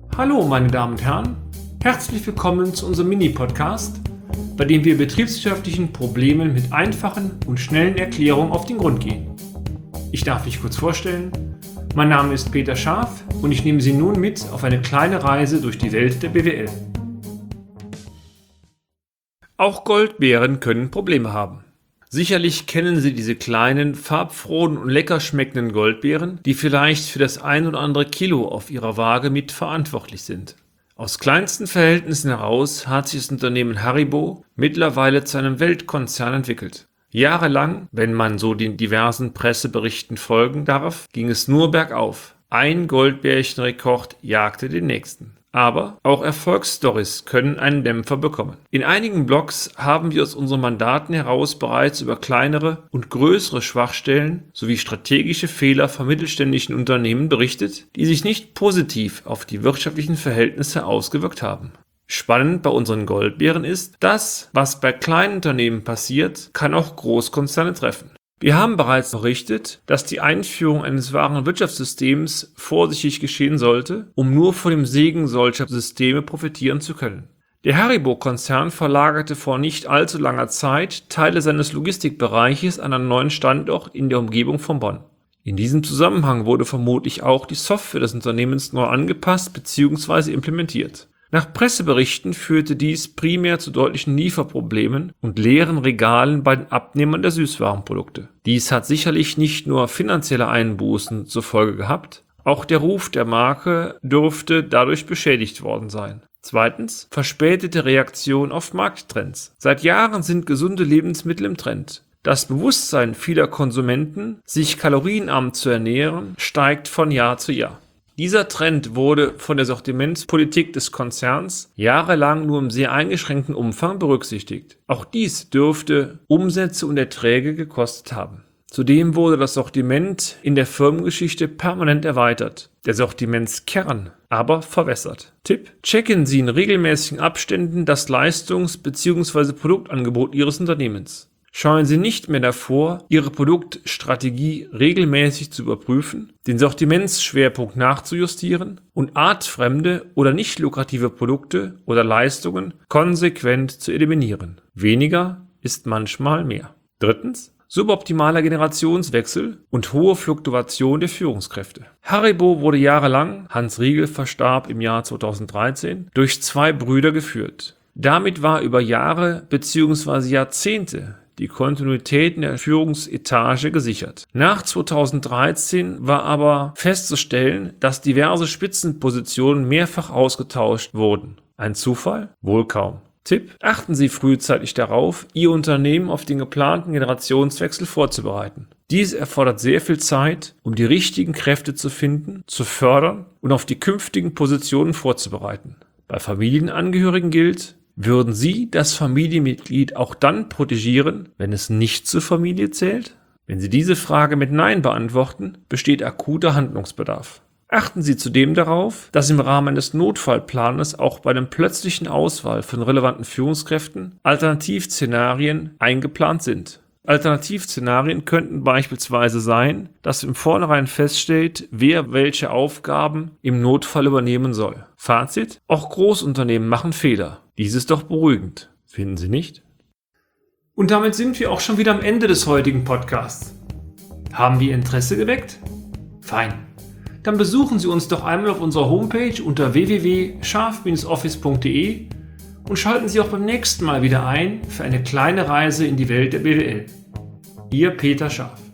Hallo meine Damen und Herren, herzlich willkommen zu unserem Mini-Podcast, bei dem wir betriebswirtschaftlichen Problemen mit einfachen und schnellen Erklärungen auf den Grund gehen. Ich darf mich kurz vorstellen, mein Name ist Peter Scharf und ich nehme Sie nun mit auf eine kleine Reise durch die Welt der BWL. Auch Goldbeeren können Probleme haben. Sicherlich kennen Sie diese kleinen, farbfrohen und lecker schmeckenden Goldbeeren, die vielleicht für das ein oder andere Kilo auf Ihrer Waage mitverantwortlich sind. Aus kleinsten Verhältnissen heraus hat sich das Unternehmen Haribo mittlerweile zu einem Weltkonzern entwickelt. Jahrelang, wenn man so den diversen Presseberichten folgen darf, ging es nur bergauf. Ein Goldbärchenrekord jagte den nächsten. Aber auch Erfolgsstories können einen Dämpfer bekommen. In einigen Blogs haben wir aus unseren Mandaten heraus bereits über kleinere und größere Schwachstellen sowie strategische Fehler von mittelständischen Unternehmen berichtet, die sich nicht positiv auf die wirtschaftlichen Verhältnisse ausgewirkt haben. Spannend bei unseren Goldbeeren ist, das, was bei kleinen Unternehmen passiert, kann auch Großkonzerne treffen. Wir haben bereits berichtet, dass die Einführung eines wahren Wirtschaftssystems vorsichtig geschehen sollte, um nur von dem Segen solcher Systeme profitieren zu können. Der Haribo-Konzern verlagerte vor nicht allzu langer Zeit Teile seines Logistikbereiches an einen neuen Standort in der Umgebung von Bonn. In diesem Zusammenhang wurde vermutlich auch die Software des Unternehmens neu angepasst bzw. implementiert. Nach Presseberichten führte dies primär zu deutlichen Lieferproblemen und leeren Regalen bei den Abnehmern der Süßwarenprodukte. Dies hat sicherlich nicht nur finanzielle Einbußen zur Folge gehabt, auch der Ruf der Marke dürfte dadurch beschädigt worden sein. Zweitens, verspätete Reaktion auf Markttrends. Seit Jahren sind gesunde Lebensmittel im Trend. Das Bewusstsein vieler Konsumenten, sich kalorienarm zu ernähren, steigt von Jahr zu Jahr. Dieser Trend wurde von der Sortimentspolitik des Konzerns jahrelang nur im sehr eingeschränkten Umfang berücksichtigt. Auch dies dürfte Umsätze und Erträge gekostet haben. Zudem wurde das Sortiment in der Firmengeschichte permanent erweitert, der Sortimentskern aber verwässert. Tipp: Checken Sie in regelmäßigen Abständen das Leistungs- bzw. Produktangebot Ihres Unternehmens. Scheuen Sie nicht mehr davor, Ihre Produktstrategie regelmäßig zu überprüfen, den Sortimentsschwerpunkt nachzujustieren und artfremde oder nicht lukrative Produkte oder Leistungen konsequent zu eliminieren. Weniger ist manchmal mehr. Drittens, suboptimaler Generationswechsel und hohe Fluktuation der Führungskräfte. Haribo wurde jahrelang, Hans Riegel verstarb im Jahr 2013, durch zwei Brüder geführt. Damit war über Jahre bzw. Jahrzehnte die Kontinuität in der Führungsetage gesichert. Nach 2013 war aber festzustellen, dass diverse Spitzenpositionen mehrfach ausgetauscht wurden. Ein Zufall? Wohl kaum. Tipp: Achten Sie frühzeitig darauf, Ihr Unternehmen auf den geplanten Generationswechsel vorzubereiten. Dies erfordert sehr viel Zeit, um die richtigen Kräfte zu finden, zu fördern und auf die künftigen Positionen vorzubereiten. Bei Familienangehörigen gilt: Würden Sie das Familienmitglied auch dann protegieren, wenn es nicht zur Familie zählt? Wenn Sie diese Frage mit Nein beantworten, besteht akuter Handlungsbedarf. Achten Sie zudem darauf, dass im Rahmen des Notfallplanes auch bei der plötzlichen Auswahl von relevanten Führungskräften Alternativszenarien eingeplant sind. Alternativszenarien könnten beispielsweise sein, dass im Vornherein feststeht, wer welche Aufgaben im Notfall übernehmen soll. Fazit: Auch Großunternehmen machen Fehler. Dies ist doch beruhigend, finden Sie nicht? Und damit sind wir auch schon wieder am Ende des heutigen Podcasts. Haben wir Interesse geweckt? Fein. Dann besuchen Sie uns doch einmal auf unserer Homepage unter www.scharf-office.de und schalten Sie auch beim nächsten Mal wieder ein für eine kleine Reise in die Welt der BWL. Ihr Peter Scharf.